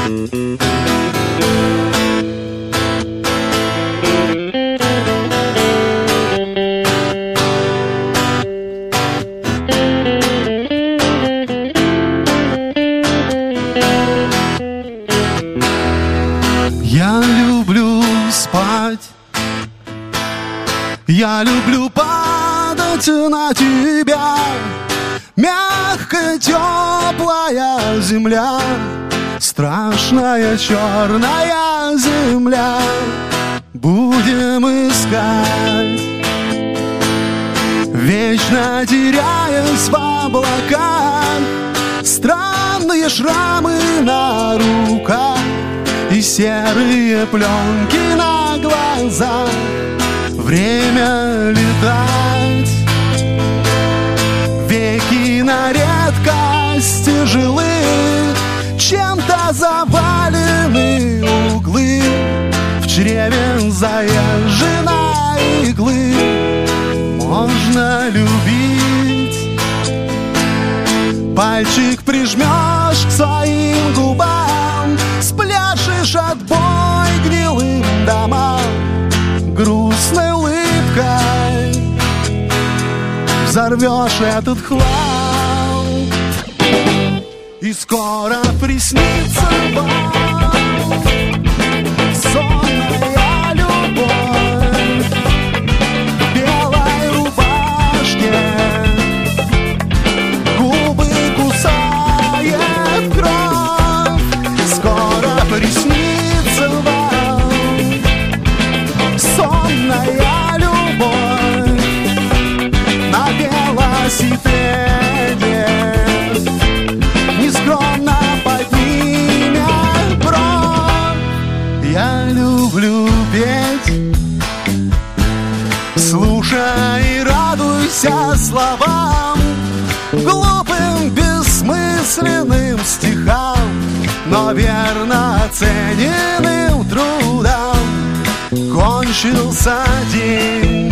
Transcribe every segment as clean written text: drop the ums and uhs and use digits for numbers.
Я люблю спать, я люблю падать на тебя. Мягкая, теплая земля, страшная черная земля. Будем искать, вечно теряясь в облаках, странные шрамы на руках и серые пленки на глазах. Время летать, веки на редкость тяжелы, чем-то завалены углы, в чреве заезжена иглы. Можно любить, пальчик прижмешь к своим губам, спляшешь отбой гнилым домам. Грустной улыбкой взорвешь этот хлам, и скоро приснится вам сонная любовь в белой рубашке, губы кусает кровь. Скоро приснится вам сонная любовь на велосипеде, нескромно поднимет бровь. Я люблю петь, слушай и радуйся словам, глупым бессмысленным стихам, но верно оцененным трудам. Кончился день,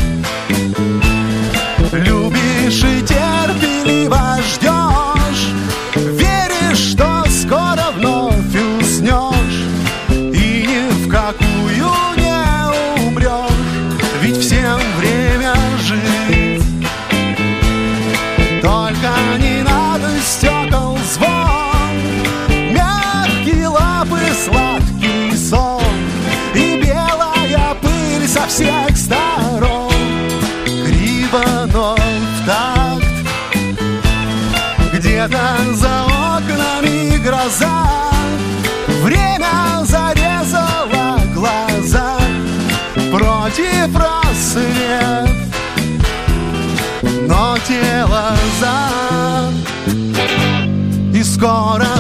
любишь и терпеливо ждешь, веришь, что скоро вновь уснешь и ни в какую не умрешь, ведь всем время жить. Только не надо стекол звон, мягкие лапы, сладкий сон и белая пыль со всех сторон. Криво, но в такт, где-то за окнами гроза, время зарезало глаза, против рассвет, но тело за. И скоро